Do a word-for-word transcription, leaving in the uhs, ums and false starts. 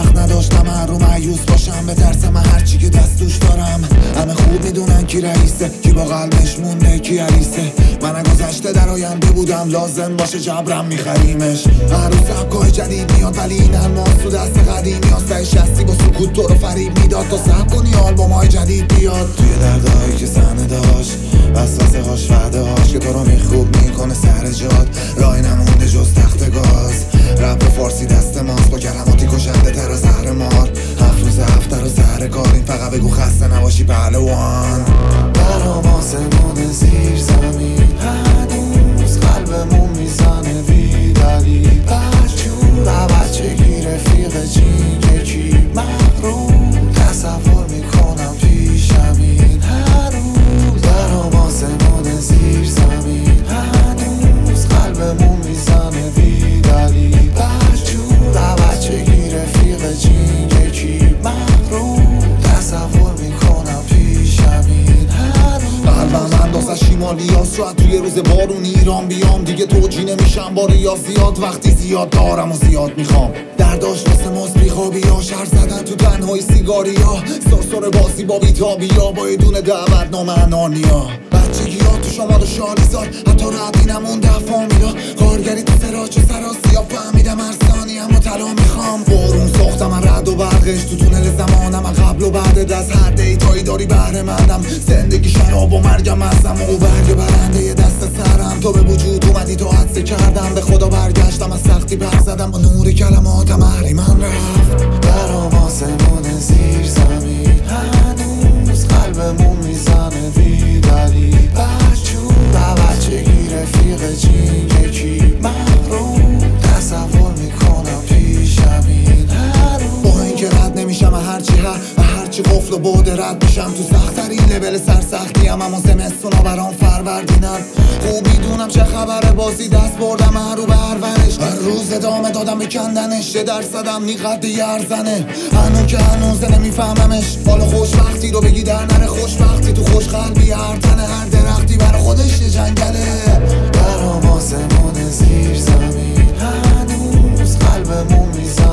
وقت نداشتم هر رو مایوس باشم، به ترسم هرچی که دست توش دارم. همه خوب میدونن کی رئیسه، کی با قلبش مونده، کی عریسه. من گذشته در آینده بودم، لازم باشه جبرم میخریمش. هر روز سبکای جدید میاد ولی این الماس تو دست قدیمی هست. سعی شستی با سکوت تو رو فریب میداد تا سب کنی آلبوم های جدید بیاد. توی دردهایی که صحنه داشت، وسوسه هاش وعده هاش که تو رو میخوب میکنه سر جات. راهی نمونده جز تخت گاز، رپ فارسی دست ماست با کلماتی کشنده تر از زهر مار. هفت روز هفته رو سر کار، این فقط بگو خسته نباشی پهلوان. برام آسمون زیر زمین هنوز قلبمون میزنه بی دلیل. بچور بچگی رفیق جین یکی مغرور، تصور میکنم پیشم این هر روز. برام آسمون زیر زمین هنوز قلبمون میزنه بی دلیل. بچور بچگی رفیق جین یکی مغرور، تصور میکنم پیشم این هر روز. قلبم اندازه شیمالیاس، شاید توی روز بارون ایران بیام. دیگه توجی نمیشم با ریاضیات، وقتی زیاد دارم و زیاد میخوام. درداش واسه ماست بیخوابی ها، شهر زدن تو تنهای سیگاری ها. سرسر بازی با بیتابی ها، با یه دونه دعوت نامه انانیا. بچگی ها تو شمال و شالیزار، حتی ردی نمونده فامیلا. کارگری تو سراج و سراسی ها، فهمیدم هر ثانیه و طلا میخوام. بارون ساختم من رد و برقش تو تونل زمانم، من قبل و بعد از هر دیتایی داری بهره مندم. زندگی شراب و مرگم ازم و برگ برنده یه دست سرم. تو به وجود اومدی تو حدث کردم، به خدا برگشتم از سختی پر زدم و نور کلماتم اهری من رفت. برام آسمون زیر زمین هنوز قلبمون میزنه بی دلیل. بچور بچگی رفیق جین یکی مغرور، تصور میکنم پیشم این هر روز. با اینکه رد نمیشم هرچی هر هرچی قفل و بعد رد میشم تو سخت‌ترین لول سرسختی هم. اما زمستونا برام فروردینم. خوب میدونم چه خبره، بازی دست بردم هر رو برورش. هر روز ادامه دادم به کندنش، یه درصدم نیقد یه ارزنه. هنو که هنوز نمیفهممش، حالا خوشبختی رو بگی در نره. خوشبختی تو خوش قلبی هر تنه، هر درختی برا خودش یه جنگله. برام آسمون زیر زمین هنوز قلبمون میزن